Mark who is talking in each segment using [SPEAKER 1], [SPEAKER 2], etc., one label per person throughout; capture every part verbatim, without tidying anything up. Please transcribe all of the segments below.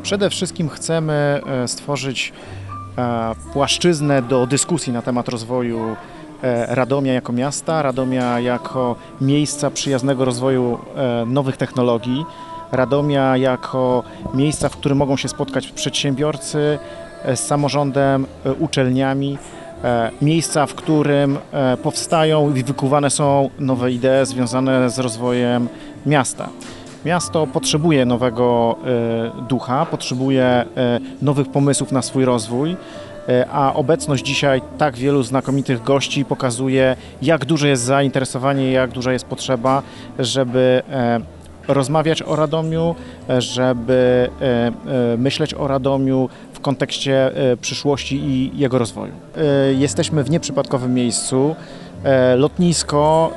[SPEAKER 1] Przede wszystkim chcemy stworzyć płaszczyznę do dyskusji na temat rozwoju Radomia jako miasta, Radomia jako miejsca przyjaznego rozwoju nowych technologii, Radomia jako miejsca, w którym mogą się spotkać przedsiębiorcy z samorządem, uczelniami, miejsca, w którym powstają i wykuwane są nowe idee związane z rozwojem miasta. Miasto potrzebuje nowego ducha, potrzebuje nowych pomysłów na swój rozwój, a obecność dzisiaj tak wielu znakomitych gości pokazuje, jak duże jest zainteresowanie, jak duża jest potrzeba, żeby rozmawiać o Radomiu, żeby myśleć o Radomiu w kontekście przyszłości i jego rozwoju. Jesteśmy w nieprzypadkowym miejscu. Lotnisko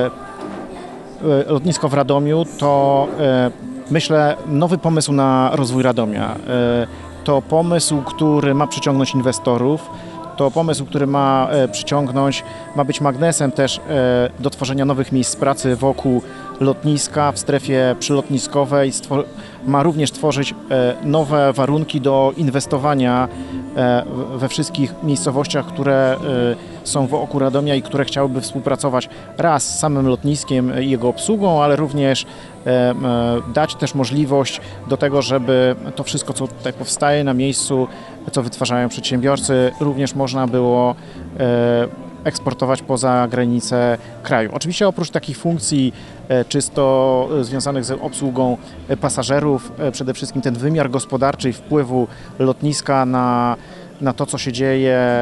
[SPEAKER 1] Lotnisko w Radomiu to, myślę, nowy pomysł na rozwój Radomia. To pomysł, który ma przyciągnąć inwestorów, to pomysł, który ma przyciągnąć, ma być magnesem też do tworzenia nowych miejsc pracy wokół lotniska, w strefie przylotniskowej. Ma również tworzyć nowe warunki do inwestowania we wszystkich miejscowościach, które są wokół Radomia i które chciałyby współpracować raz z samym lotniskiem i jego obsługą, ale również dać też możliwość do tego, żeby to wszystko, co tutaj powstaje na miejscu, co wytwarzają przedsiębiorcy, również można było eksportować poza granice kraju. Oczywiście oprócz takich funkcji czysto związanych z obsługą pasażerów, przede wszystkim ten wymiar gospodarczy i wpływu lotniska na, na to, co się dzieje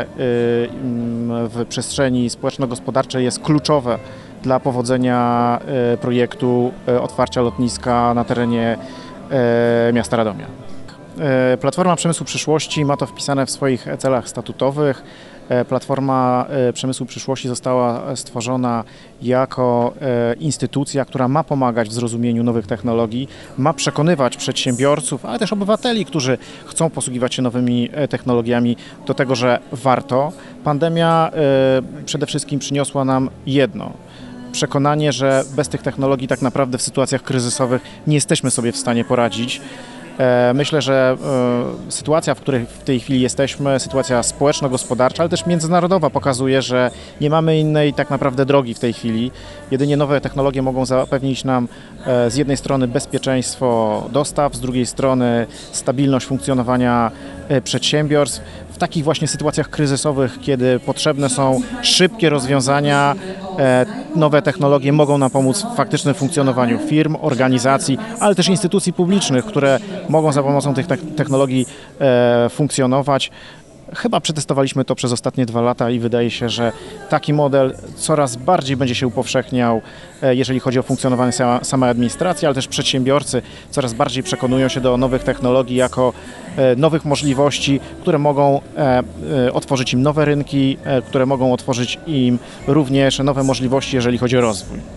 [SPEAKER 1] w przestrzeni społeczno-gospodarczej jest kluczowe dla powodzenia projektu otwarcia lotniska na terenie miasta Radomia. Platforma Przemysłu Przyszłości ma to wpisane w swoich celach statutowych. Platforma Przemysłu Przyszłości została stworzona jako instytucja, która ma pomagać w zrozumieniu nowych technologii, ma przekonywać przedsiębiorców, ale też obywateli, którzy chcą posługiwać się nowymi technologiami, do tego, że warto. Pandemia przede wszystkim przyniosła nam jedno: przekonanie, że bez tych technologii tak naprawdę w sytuacjach kryzysowych nie jesteśmy sobie w stanie poradzić. Myślę, że sytuacja, w której w tej chwili jesteśmy, sytuacja społeczno-gospodarcza, ale też międzynarodowa pokazuje, że nie mamy innej tak naprawdę drogi w tej chwili. Jedynie nowe technologie mogą zapewnić nam z jednej strony bezpieczeństwo dostaw, z drugiej strony stabilność funkcjonowania przedsiębiorstw. W takich właśnie sytuacjach kryzysowych, kiedy potrzebne są szybkie rozwiązania, nowe technologie mogą nam pomóc w faktycznym funkcjonowaniu firm, organizacji, ale też instytucji publicznych, które mogą za pomocą tych technologii funkcjonować. Chyba przetestowaliśmy to przez ostatnie dwa lata i wydaje się, że taki model coraz bardziej będzie się upowszechniał, jeżeli chodzi o funkcjonowanie samej administracji, ale też przedsiębiorcy coraz bardziej przekonują się do nowych technologii jako nowych możliwości, które mogą otworzyć im nowe rynki, które mogą otworzyć im również nowe możliwości, jeżeli chodzi o rozwój.